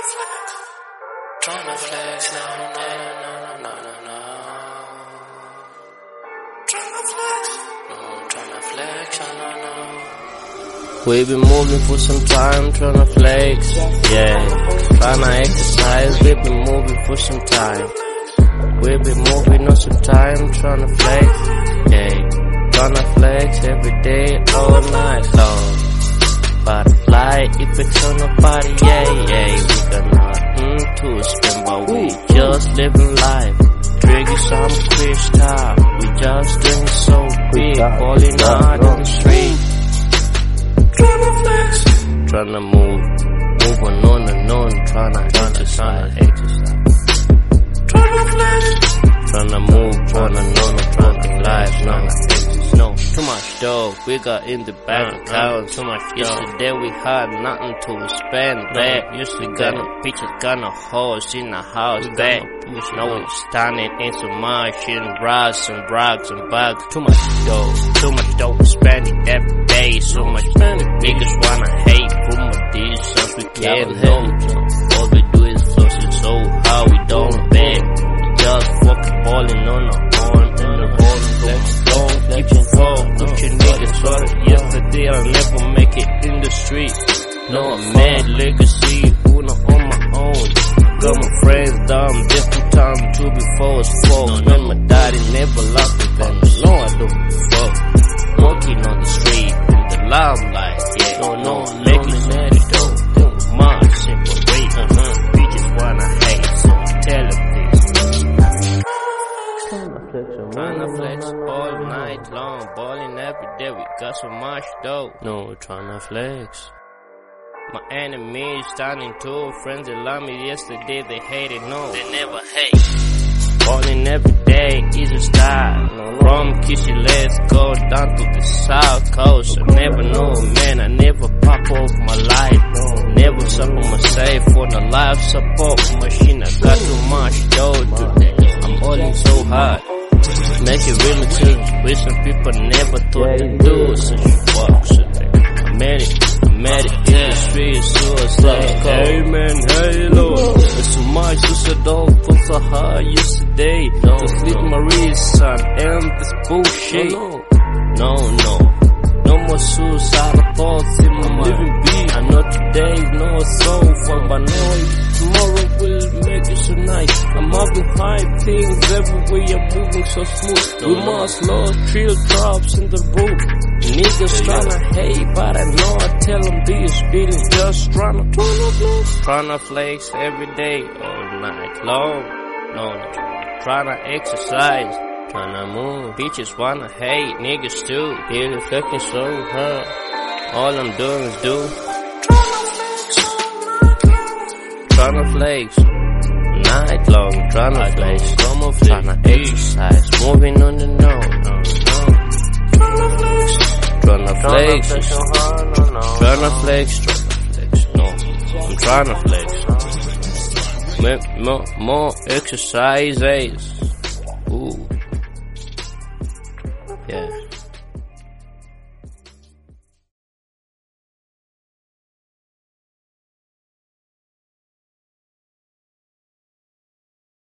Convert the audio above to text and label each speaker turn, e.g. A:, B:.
A: Tryna flex, no. Tryna flex, no.
B: We been moving for some time, tryna flex, yeah. Tryna exercise, we been moving for some time. We been moving on some time, tryna flex, yeah. Tryna flex every day, all night long. Butterfly, if it's on the body, yeah. We got nothing to spend, but we just living life. Drinking some crystal, we just doing so big, balling out on the street. Tryna flex, tryna move on and on, tryna exercise. Tryna flex, tryna move on and on, tryna life, no, too much dough, we got in the bank account, too much dough. Yesterday we had nothing to spend, back. Usually got no bitches, got no hoes in the house, back. Now we standing in some machine, bras and brags and bags. Too much dough, we spend it every day. So much niggas wanna hate from my distance, we can't help. All we do is floss it so how we don't beg. We just fucking balling on the horn, in the ball, keep it cold, with your niggas sorry. Yesterday I'll never make it in the street. No, I made legacy, Uno on my own. Got my friends down, different time to before it's false. Man, my daddy never locked me down. No, I don't fuck. Walking on the street in the limelight, yeah. No, making it though. My separate, bitches wanna hate, so tell them this. Tryna flex all night long, balling every day, we got so much dough. No, tryna flex. My enemies standing too, friends that love me yesterday, they hated, no, they never hate. Balling every day is a style. From Kissy, let's go down to the south coast. I never know, man, I never pop off my life. Never suffer myself for the life support machine. I got too much dough today, I'm balling so hard. Make it really too, with some people never thought to do such work today. I made it in the streets, suicide. Hey man, hey Lord, there's so much suicidal thoughts I had yesterday. To sleep my wrist, son, and this bullshit. No more suicidal thoughts in my living being. I know today, no so fun, but no, tomorrow will make it so nice. I'm having high things everywhere, I'm moving so smooth. We must lose chill drops in the booth. Niggas tryna hate, but I know I tell them this feeling just tryna flex every day, all night long. No, tryna exercise, tryna move. Bitches wanna hate, niggas too. Hear the fucking soul, all I'm doing is do. Tryna flex, night long, tryna flex, tryna exercise, moving on the Tryna flex, no, I'm tryna flex. More exercises. Ooh. Yeah.